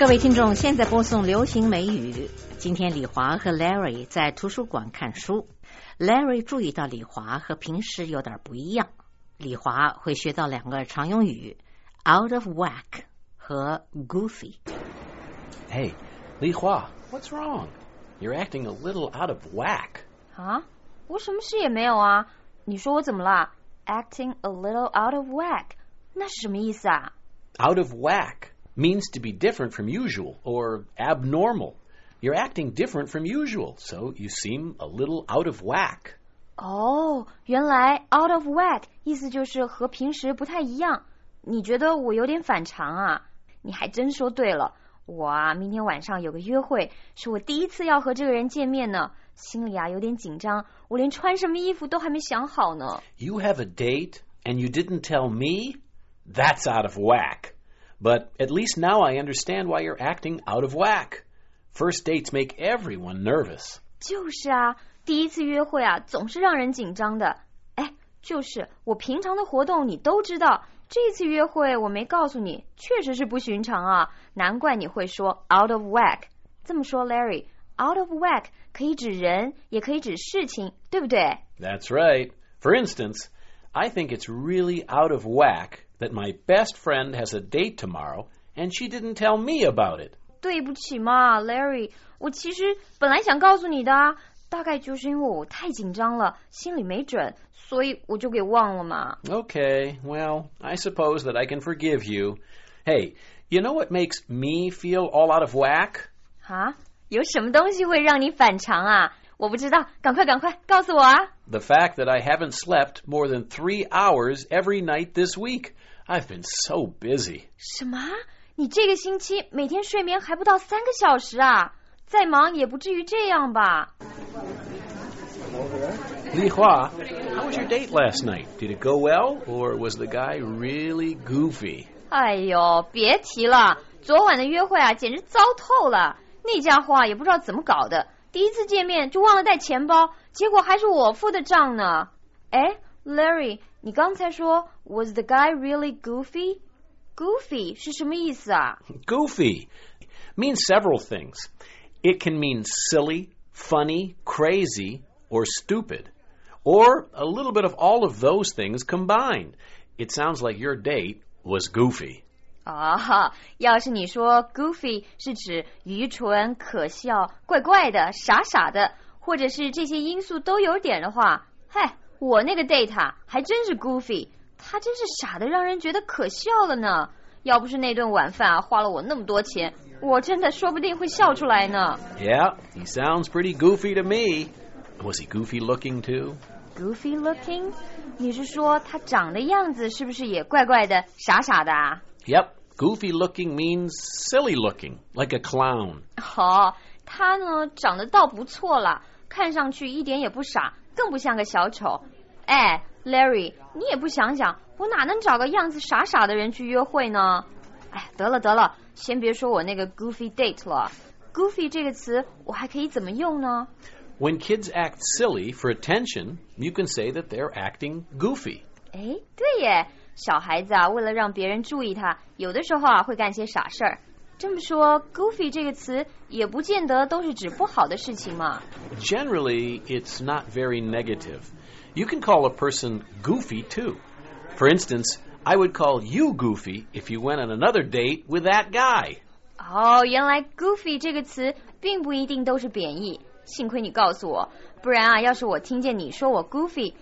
各位听众，现在播送流行美语。今天李华和 Larry 在图书馆看书。Larry 注意到李华和平时有点不一样。李华会学到两个常用语 out of whack 和 goofy。 Hey, Li Hua, what's wrong? You're acting a little out of whack. 啊，我什么事也没有啊。你说我怎么了？ Acting a little out of whack， 那是什么意思啊？ Out of whack means to be different from usual or abnormal. You're acting different from usual, so you seem a little out of whack. 哦，原来 out of whack 意思就是和平时不太一样。你觉得我有点反常啊？你还真说对了。我啊，明天晚上有个约会，是我第一次要和这个人见面呢，心里啊有点紧张，我连穿什么衣服都还没想好呢。 You have a date and you didn't tell me? That's out of whack. But at least now I understand why you're acting out of whack. First dates make everyone nervous. 就是啊，第一次约会啊，总是让人紧张的。哎，就是我平常的活动你都知道，这次约会我没告诉你，确实是不寻常啊，难怪你会说 out of whack。这么说 Larry， out of whack 可以指人，也可以指事情，对不对？ That's right. For instance, I think it's really out of whack that my best friend has a date tomorrow and she didn't tell me about it. 对不起嘛 Larry， 我其实本来想告诉你的啊，大概就是因为我太紧张了，心里没准，所以我就给忘了嘛。 Okay, well, I suppose that I can forgive you. Hey, you know what makes me feel all out of whack? 啊，有什么东西会让你反常啊？我不知道，赶快告诉我啊。 The fact that I haven't slept more than 3 hours every night this week. I've been so busy. 什么？你这个星期每天睡眠还不到3个小时啊？再忙也不至于这样吧？ Li Hua, how was your date last night? Did it go well, or was the guy really goofy? 哎呦，别提了，昨晚的约会啊，简直糟透了。那家伙啊，也不知道怎么搞的，第一次见面就忘了带钱包，结果还是我付的账呢。哎 ，Larry， 你刚才说 was the guy really goofy? Goofy 是什么意思啊？ Goofy means several things. It can mean silly, funny, crazy, or stupid. Or a little bit of all of those things combined. It sounds like your date was goofy. 啊，要是你说 goofy 是指愚蠢、可笑、怪怪的、傻傻的，或者是这些因素都有点的话，嗨，我那个 date 啊，还真是 goofy， 他真是傻的让人觉得可笑了呢。要不是那顿晚饭啊，花了我那么多钱，我真的说不定会笑出来呢。 Yeah, he sounds pretty goofy to me. Was he goofy looking too? Goofy looking？ 你是说他长的样子是不是也怪怪的、傻傻的啊？ Yep, goofy looking means silly looking, like a clown. 哦，他呢长得倒不错啦，看上去一点也不傻，更不像个小丑。哎 ，Larry， 你也不想想，我哪能找个样子傻傻的人去约会呢？哎，得了，先别说我那个 goofy date 了。Goofy 这个词我还可以怎么用呢？ When kids act silly for attention, you can say that they're acting goofy. 哎，对耶，小孩子啊，为了让别人注意他，有的时候啊会干些傻事儿。这么说 ，goofy 这个词也不见得都是指不好的事情嘛。 Generally, it's not very negative. You can call a person goofy too. For instance, I would call you goofy if you went on another date with that guy. 哦，原来 goofy 这个词并不一定都是贬义，幸亏你告诉我，不然啊，要是我听见你说我 goofy，